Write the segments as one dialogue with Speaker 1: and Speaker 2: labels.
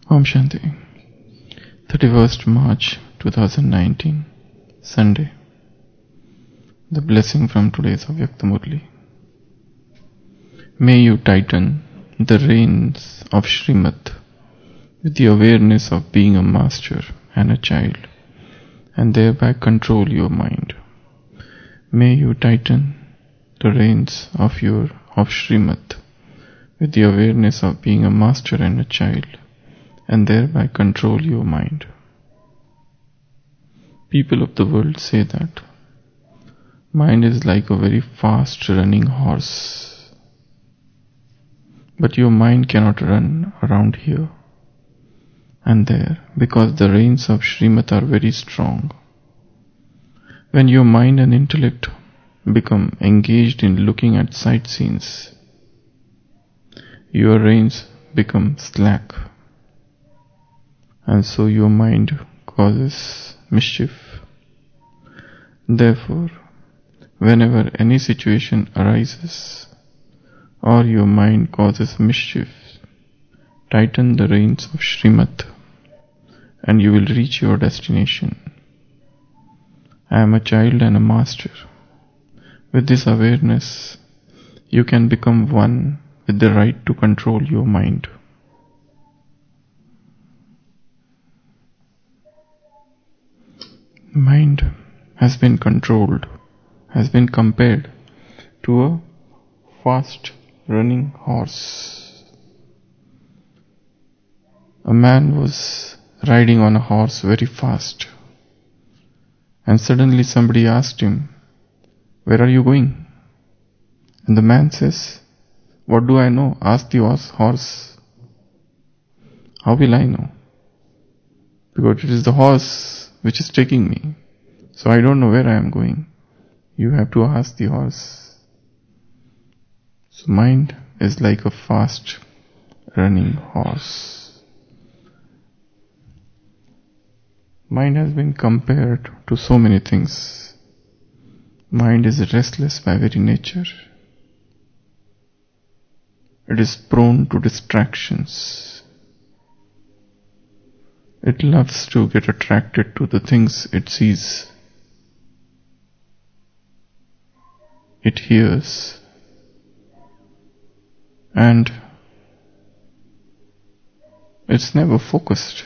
Speaker 1: Om Shanti. 31st March 2019, Sunday. The blessing from today's Avyakta Murli. May you tighten the reins of Srimad with the awareness of being a master and a child, and thereby control your mind. May you tighten the reins of Srimad with the awareness of being a master and a child, and thereby control your mind. People of the world say that mind is like a very fast running horse, but your mind cannot run around here and there because the reins of Srimad are very strong. When your mind and intellect become engaged in looking at sightseeings, your reins become slack, and so your mind causes mischief. Therefore, whenever any situation arises or your mind causes mischief, tighten the reins of Srimad and you will reach your destination. I am a child and a master. With this awareness, you can become one with the right to control your mind. Mind has been controlled, has been compared to a fast running horse. A man was riding on a horse very fast, and suddenly somebody asked him, "Where are you going?" And the man says, "What do I know? Ask the horse. How will I know? Because it is the horse which is taking me. So I don't know where I am going. You have to ask the horse." So mind is like a fast running horse. Mind has been compared to so many things. Mind is restless by very nature. It is prone to distractions. It loves to get attracted to the things it sees, it hears, and it's never focused.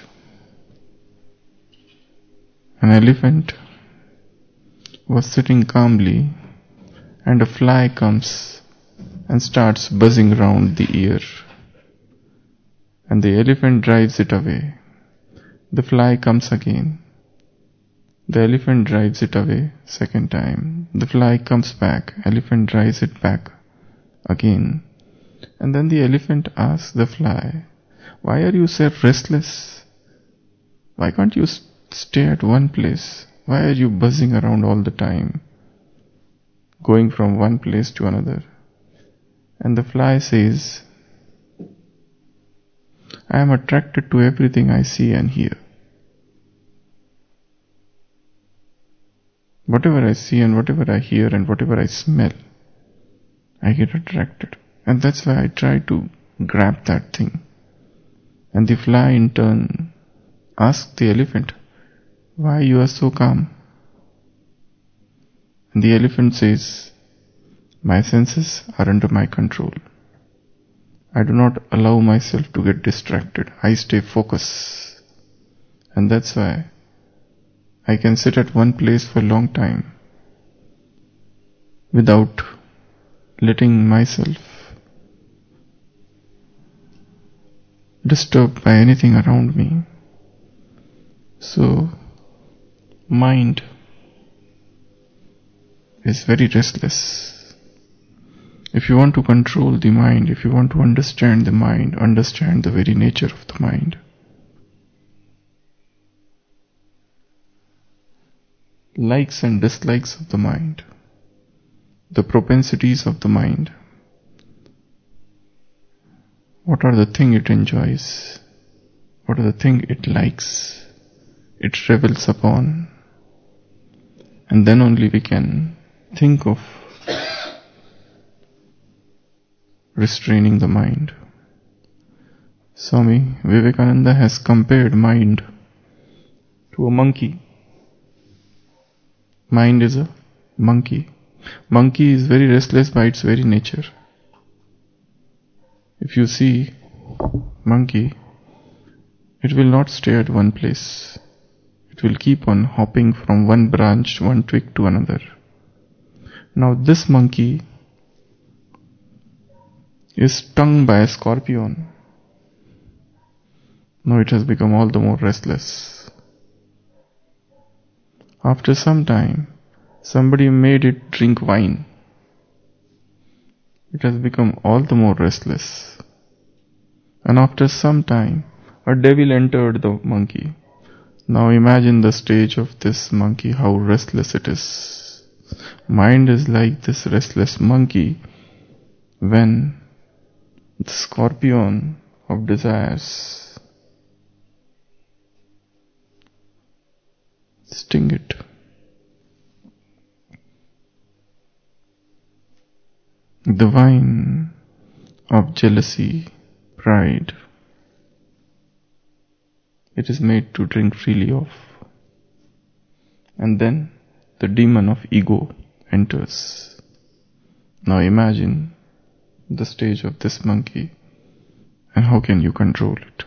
Speaker 1: An elephant was sitting calmly, and a fly comes and starts buzzing round the ear, and the elephant drives it away. The fly comes again. The elephant drives it away second time. The fly comes back. Elephant drives it back again. And then the elephant asks the fly, "Why are you so restless? Why can't you stay at one place? Why are you buzzing around all the time, going from one place to another?" And the fly says, "I am attracted to everything I see and hear. Whatever I see and whatever I hear and whatever I smell, I get attracted. And that's why I try to grab that thing." And the fly in turn asks the elephant, "Why you are so calm?" And the elephant says, "My senses are under my control. I do not allow myself to get distracted. I stay focused. And that's why I can sit at one place for a long time without letting myself disturbed by anything around me." So, mind is very restless. If you want to control the mind, if you want to understand the mind, understand the very nature of the mind. Likes and dislikes of the mind, the propensities of the mind. What are the things it enjoys? What are the things it likes? It revels upon. And then only we can think of restraining the mind. Swami Vivekananda has compared mind to a monkey. Mind is a monkey. Monkey is very restless by its very nature. If you see monkey, it will not stay at one place. It will keep on hopping from one branch, one twig to another. Now this monkey is stung by a scorpion. Now it has become all the more restless. After some time, somebody made it drink wine. It has become all the more restless. And after some time, a devil entered the monkey. Now imagine the stage of this monkey, how restless it is. Mind is like this restless monkey when the scorpion of desires sting it. The wine of jealousy, pride, it is made to drink freely of. And then the demon of ego enters. Now imagine the stage of this monkey and how can you control it?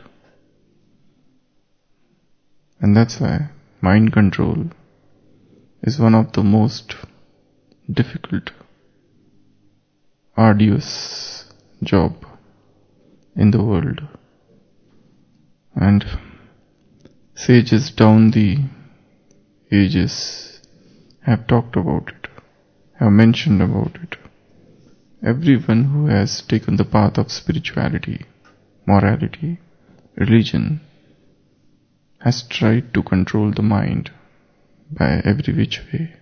Speaker 1: And that's why mind control is one of the most difficult, arduous job in the world. And sages down the ages have talked about it, have mentioned about it. Everyone who has taken the path of spirituality, morality, religion, has tried to control the mind by every which way.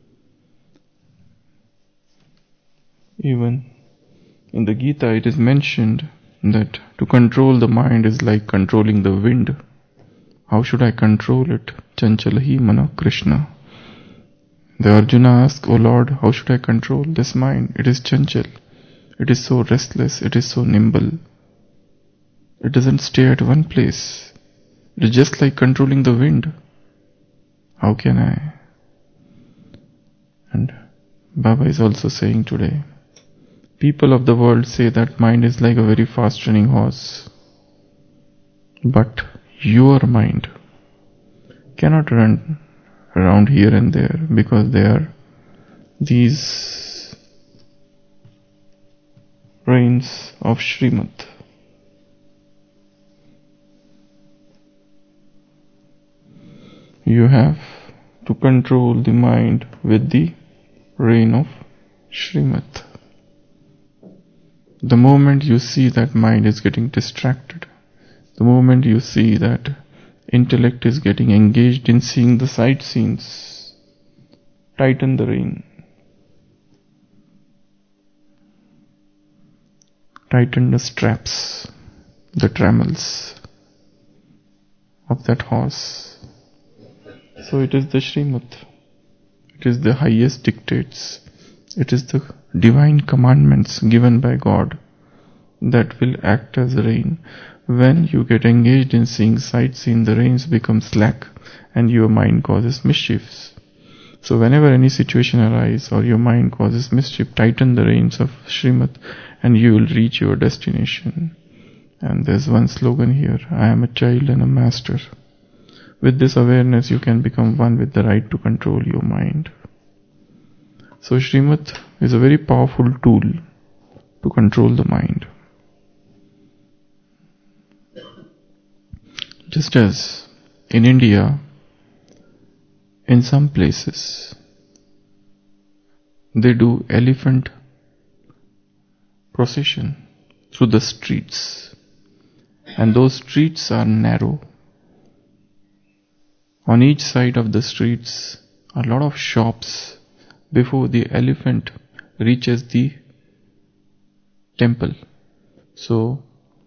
Speaker 1: Even in the Gita it is mentioned that to control the mind is like controlling the wind. How should I control it? Chanchalahi mana Krishna. The Arjuna asks, O Lord, how should I control this mind? It is chanchal. It is so restless. It is so nimble. It doesn't stay at one place. It is just like controlling the wind. How can I? And Baba is also saying today, people of the world say that mind is like a very fast running horse. But your mind cannot run around here and there because there are these reins of Srimad. You have to control the mind with the rein of Srimad. The moment you see that mind is getting distracted, the moment you see that intellect is getting engaged in seeing the sight scenes, tighten the rein. Tighten the straps, the trammels of that horse. So it is the Srimad. It is the highest dictates. It is the divine commandments given by God that will act as a rein. When you get engaged in seeing sights, the reins become slack and your mind causes mischiefs. So whenever any situation arises or your mind causes mischief, tighten the reins of Srimad and you will reach your destination. And there's one slogan here, I am a child and a master. With this awareness you can become one with the right to control your mind. So Srimad is a very powerful tool to control the mind. Just as in India, in some places, they do elephant procession through the streets, and those streets are narrow. On each side of the streets are a lot of shops before the elephant reaches the temple. So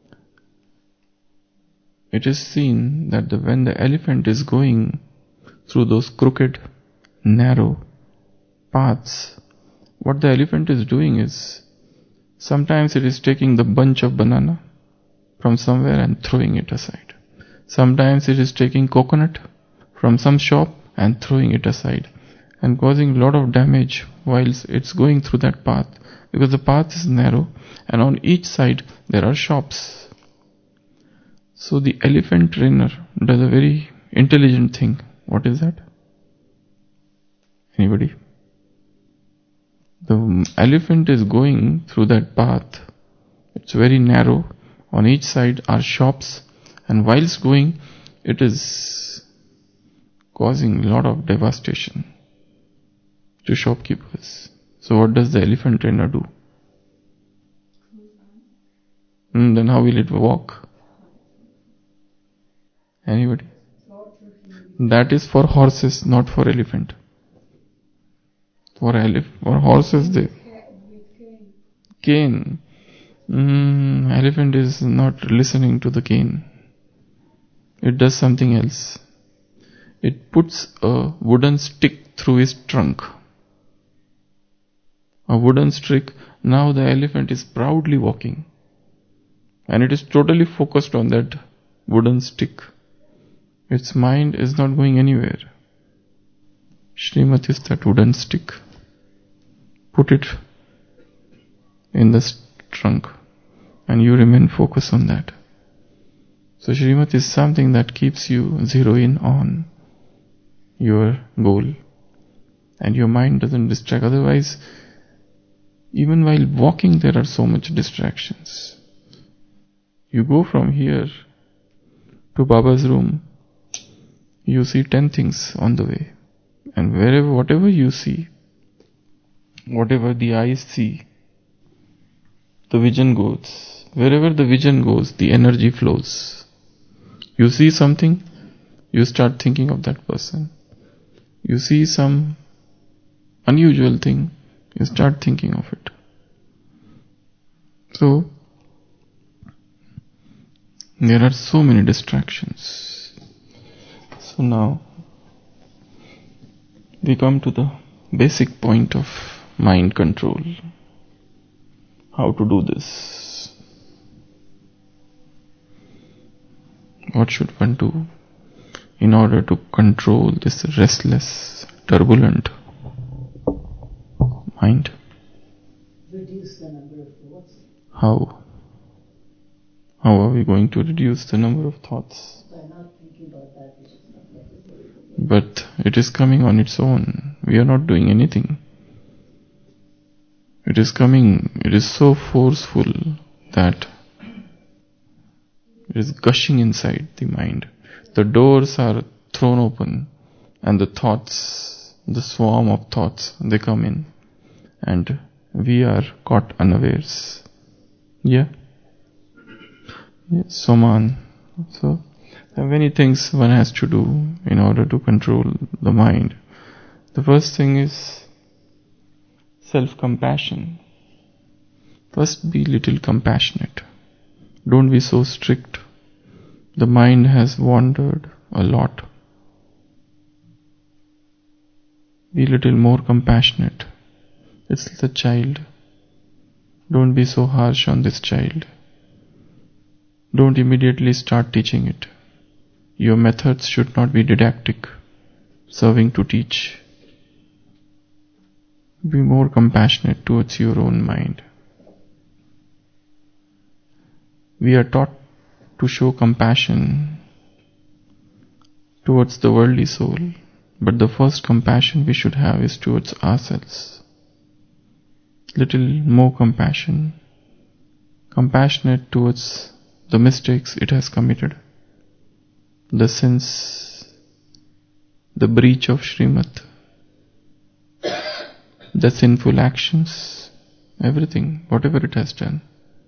Speaker 1: it is seen that when the elephant is going through those crooked, narrow paths, what the elephant is doing is, sometimes it is taking the bunch of banana, from somewhere and throwing it aside. Sometimes it is taking coconut from some shop and throwing it aside and causing a lot of damage whilst it's going through that path, because the path is narrow and on each side there are shops. So the elephant trainer does a very intelligent thing. What is that? Anybody? The elephant is going through that path. It's very narrow. On each side are shops, and whilst going, it is causing a lot of devastation to shopkeepers. So what does the elephant trainer do? Then how will it walk? Anybody? That is for horses, not for elephant. For horses, they cane. Elephant is not listening to the cane. It does something else. It puts a wooden stick through his trunk. A wooden stick. Now the elephant is proudly walking, and it is totally focused on that wooden stick. Its mind is not going anywhere. Shrimat is that wooden stick. Put it in the trunk and you remain focused on that. So Shrimat is something that keeps you zero in on your goal and your mind doesn't distract. Otherwise, even while walking there are so much distractions. You go from here to Baba's room, you see 10 things on the way, and whatever you see, whatever the eyes see, the vision goes. Wherever the vision goes, the energy flows. You see something, you start thinking of that person. You see some unusual thing, you start thinking of it. So, there are so many distractions. So now, we come to the basic point of mind control. How to do this? What should one do in order to control this restless, turbulent mind?
Speaker 2: Reduce the number of thoughts.
Speaker 1: How? How are we going to reduce the number of thoughts?
Speaker 2: By not thinking about that which is not necessary.
Speaker 1: But it is coming on its own. We are not doing anything. It is coming, it is so forceful that it is gushing inside the mind. The doors are thrown open and the thoughts, the swarm of thoughts, they come in and we are caught unawares. Yeah? Yes, Soman. So, there are many things one has to do in order to control the mind. The first thing is self-compassion. First, be little compassionate. Don't be so strict. The mind has wandered a lot. Be little more compassionate. It's the child. Don't be so harsh on this child. Don't immediately start teaching it. Your methods should not be didactic, serving to teach. Be more compassionate towards your own mind. We are taught to show compassion towards the worldly soul, but the first compassion we should have is towards ourselves. Little more compassion, compassionate towards the mistakes it has committed, the sins, the breach of Srimad, the sinful actions, everything, whatever it has done.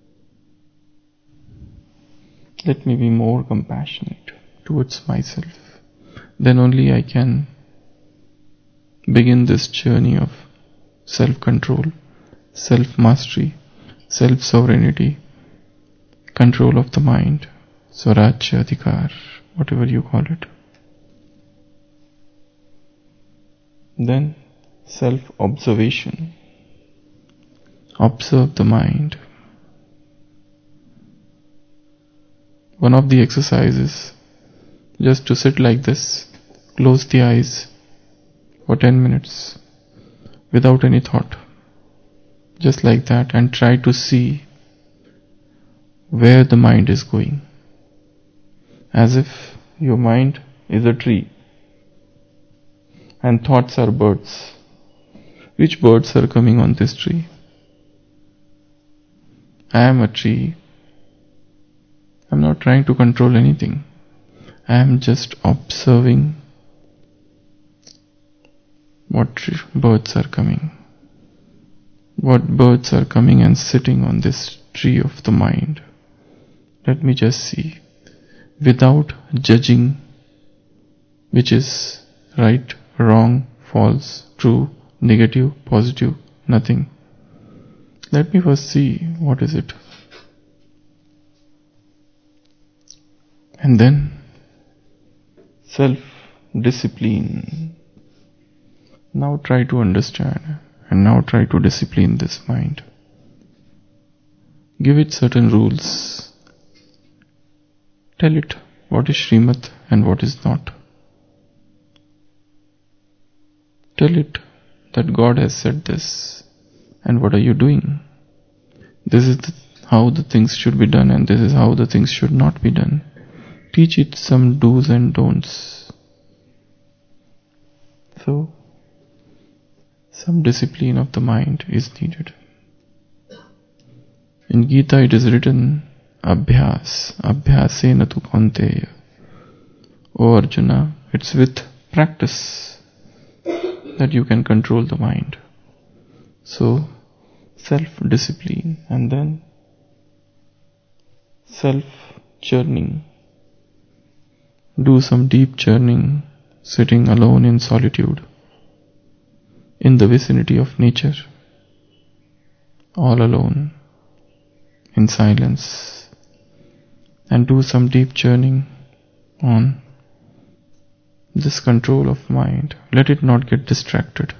Speaker 1: Let me be more compassionate towards myself. Then only I can begin this journey of self-control, self-mastery, self-sovereignty, control of the mind, Swarajya Adhikar, whatever you call it. Then self-observation. Observe the mind. One of the exercises just to sit like this, close the eyes for 10 minutes without any thought, just like that, and try to see where the mind is going, as if your mind is a tree and thoughts are birds. Which birds are coming on this tree? I am a tree. I'm not trying to control anything. I am just observing what birds are coming. What birds are coming and sitting on this tree of the mind. Let me just see, without judging which is right, wrong, false, true, negative, positive, nothing. Let me first see what is it. And then self-discipline. Now try to understand and now try to discipline this mind. Give it certain rules. Tell it what is Srimad and what is not. Tell it that God has said this and what are you doing? This is how the things should be done and this is how the things should not be done. Teach it some do's and don'ts. So, some discipline of the mind is needed. In Gita it is written, Abhyasena tu Kaunteya. O Arjuna, it's with practice that you can control the mind. So, self-discipline and then self-churning. Do some deep churning, sitting alone in solitude, in the vicinity of nature, all alone, in silence, and do some deep churning on this control of mind. Let it not get distracted.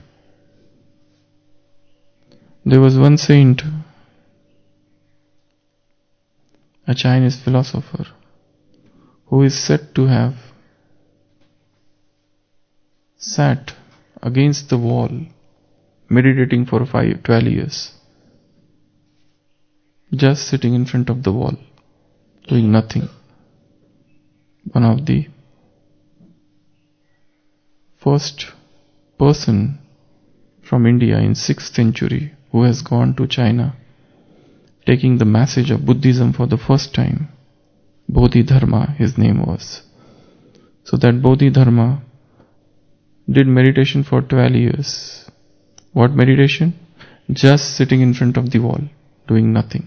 Speaker 1: There was one saint, a Chinese philosopher, who is said to have sat against the wall meditating for 12 years, just sitting in front of the wall, doing nothing. One of the first person from India in 6th century who has gone to China, taking the message of Buddhism for the first time. Bodhidharma, his name was. So that Bodhidharma did meditation for 12 years. What meditation? Just sitting in front of the wall, doing nothing.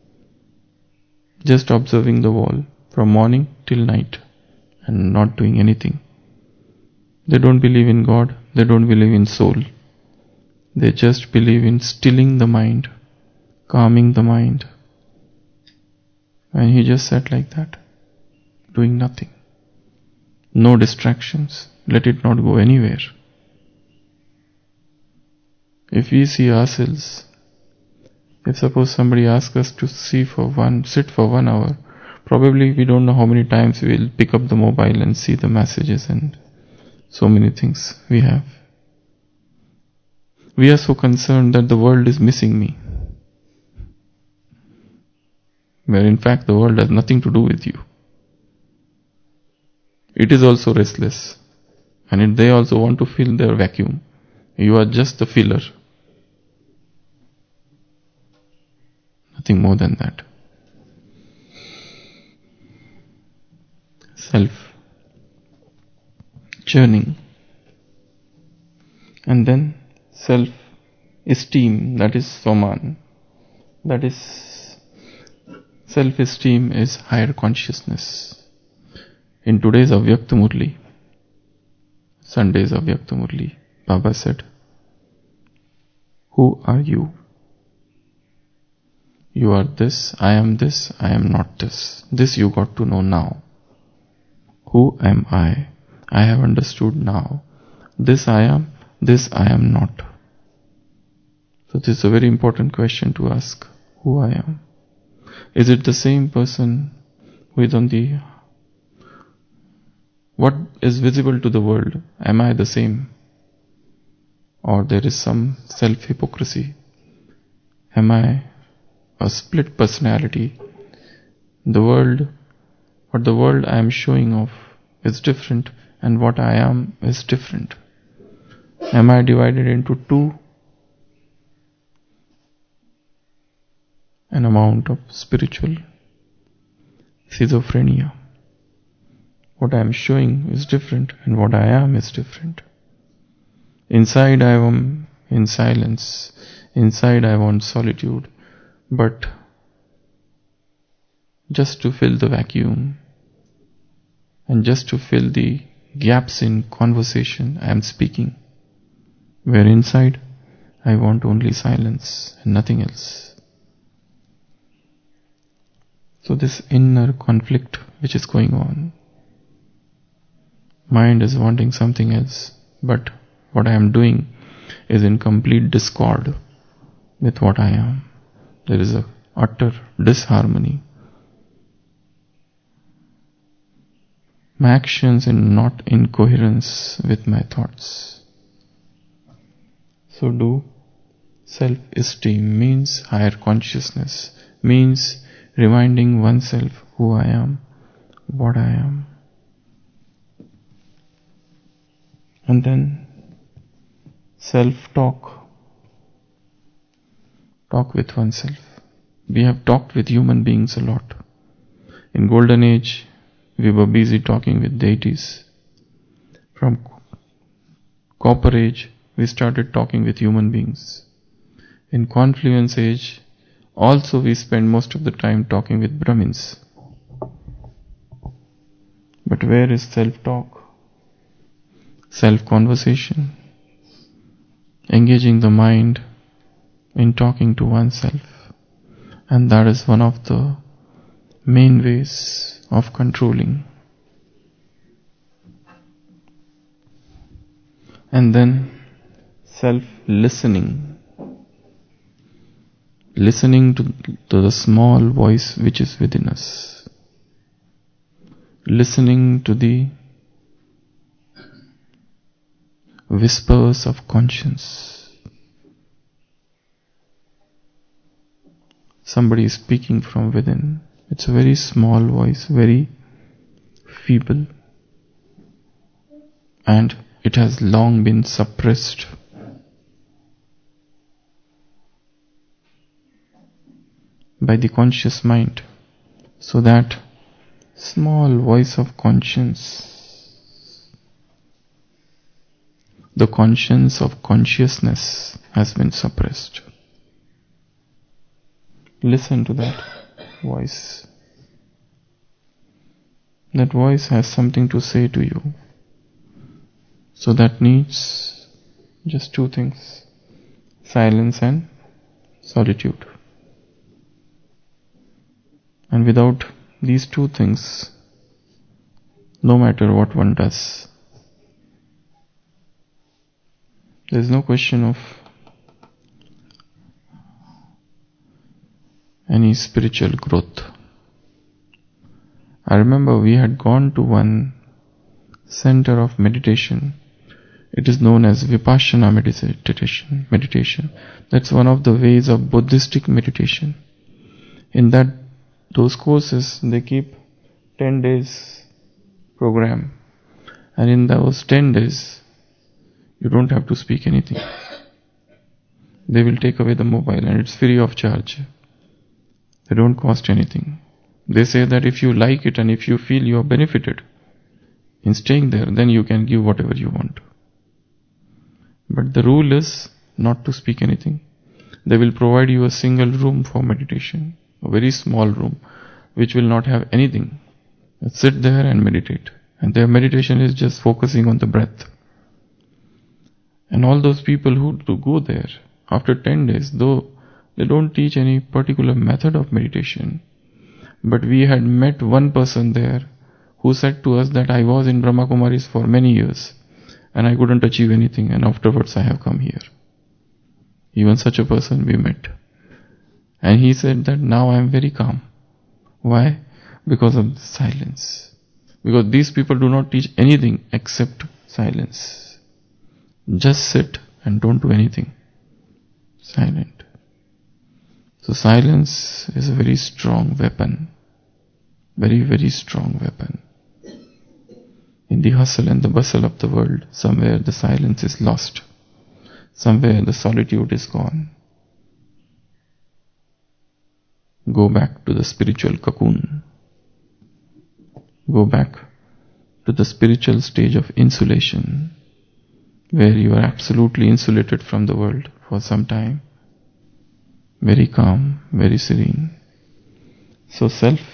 Speaker 1: Just observing the wall from morning till night and not doing anything. They don't believe in God, they don't believe in soul. They just believe in stilling the mind, calming the mind. And he just sat like that, doing nothing. No distractions. Let it not go anywhere. If we see ourselves, if suppose somebody asks us to sit for 1 hour, probably we don't know how many times we will pick up the mobile and see the messages and so many things we have. We are so concerned that the world is missing me, where in fact the world has nothing to do with you. It is also restless, and they also want to fill their vacuum. You are just the filler. Nothing more than that. Self-churning. And then self-esteem, that is Soman. That is, self-esteem is higher consciousness. In today's Avyakta Murli, Sunday's Avyakta Murli, Baba said, who are you? You are this, I am not this. This you got to know now. Who am I? I have understood now. This I am not. So this is a very important question to ask. Who I am? Is it the same person who is on the... What is visible to the world? Am I the same? Or there is some self-hypocrisy? Am I a split personality? The world, what the world I am showing off is different, and what I am is different. Am I divided into two? An amount of spiritual schizophrenia. What I am showing is different, and what I am is different. Inside I am in silence. Inside I want solitude. But just to fill the vacuum and just to fill the gaps in conversation, I am speaking. Where inside I want only silence and nothing else. So this inner conflict which is going on, mind is wanting something else, but what I am doing is in complete discord with what I am. There is a utter disharmony. My actions are not in coherence with my thoughts. So do self-esteem means higher consciousness, means reminding oneself who I am, what I am. And then self-talk. Talk with oneself. We have talked with human beings a lot. In Golden Age, we were busy talking with deities. From Copper Age, we started talking with human beings. In Confluence Age, also we spend most of the time talking with Brahmins. But where is self-talk? Self-conversation. Engaging the mind in talking to oneself. And that is one of the main ways of controlling. And then self-listening. Listening to the small voice which is within us. Listening to the whispers of conscience. Somebody is speaking from within. It's a very small voice, very feeble, and it has long been suppressed. By the conscious mind, so that small voice of conscience, the conscience of consciousness has been suppressed. Listen to that voice. That voice has something to say to you. So that needs just two things: silence and solitude. And without these two things, no matter what one does, there is no question of any spiritual growth. I remember we had gone to one center of meditation. It is known as Vipassana meditation. That's one of the ways of Buddhistic meditation. In those courses, they keep 10 days program. And in those 10 days, you don't have to speak anything. They will take away the mobile and it's free of charge. They don't cost anything. They say that if you like it and if you feel you are benefited in staying there, then you can give whatever you want. But the rule is not to speak anything. They will provide you a single room for meditation, a very small room, which will not have anything. Sit there and meditate. And their meditation is just focusing on the breath. And all those people who go there, after 10 days, though they don't teach any particular method of meditation, but we had met one person there who said to us that I was in Brahma Kumaris for many years and I couldn't achieve anything, and afterwards I have come here. Even such a person we met. And he said that now I am very calm. Why? Because of silence. Because these people do not teach anything except silence. Just sit and don't do anything. Silent. So silence is a very strong weapon. Very, very strong weapon. In the hustle and the bustle of the world, somewhere the silence is lost. Somewhere the solitude is gone. Go back to the spiritual cocoon. Go back to the spiritual stage of insulation, where you are absolutely insulated from the world for some time. Very calm, very serene. So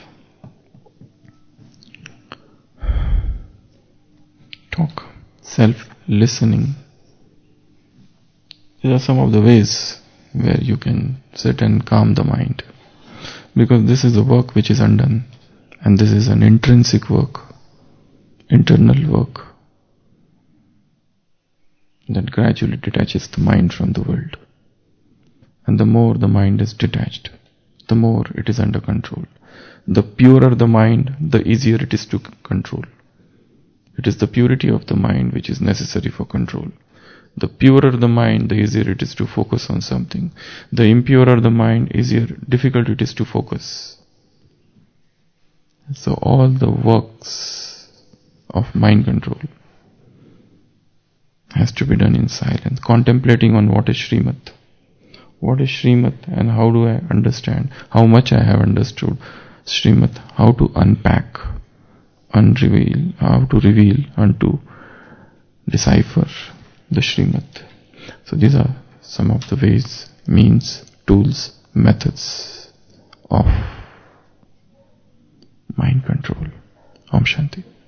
Speaker 1: self-talk, self-listening. These are some of the ways where you can sit and calm the mind. Because this is the work which is undone. And this is an intrinsic work, internal work, that gradually detaches the mind from the world. And the more the mind is detached, the more it is under control. The purer the mind, the easier it is to control. It is the purity of the mind which is necessary for control. The purer the mind, the easier it is to focus on something. The impurer the mind, difficult it is to focus. So all the works of mind control has to be done in silence, contemplating on what is Srimad. What is Srimad and how do I understand, how much I have understood Srimad, how to unpack, unreveal, how to reveal and to decipher the Srimad. So these are some of the ways, means, tools, methods of mind control. Om Shanti.